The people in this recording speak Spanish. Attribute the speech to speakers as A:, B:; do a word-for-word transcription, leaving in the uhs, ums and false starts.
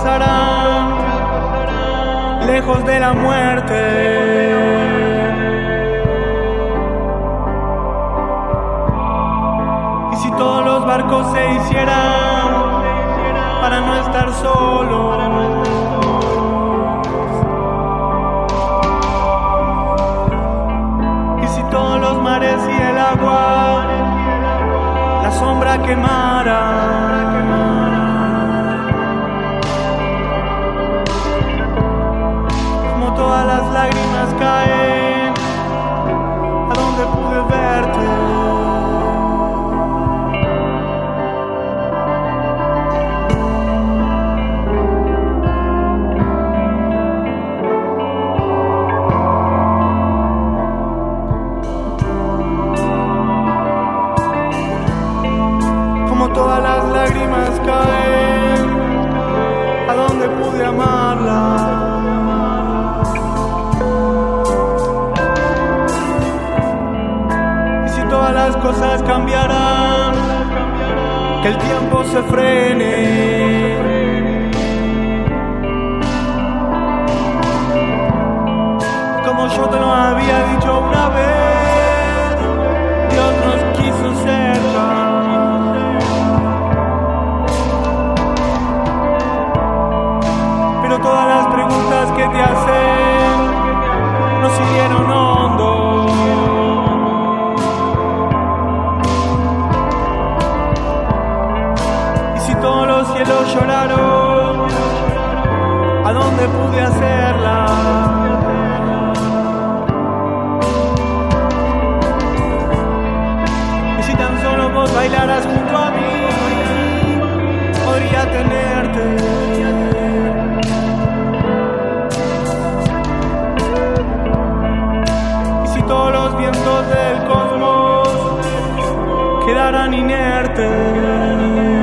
A: pasarán lejos de la muerte. Y si todos los barcos se hicieran para no estar solos, y si todos los mares y el agua la sombra quemara, como todas las lágrimas caen a donde pude verte. Todas las lágrimas caen a donde pude amarla. Y si todas las cosas cambiarán, que el tiempo se frene, como yo te lo había dicho una vez, Dios nos quiso cerca. Todas las preguntas que te hacen nos hirieron hondo. Y si todos los cielos lloraron, ¿a dónde pude hacerla? Y si tan solo vos bailaras junto a mí, podría tenerte. Todos los vientos del cosmos quedarán inertes.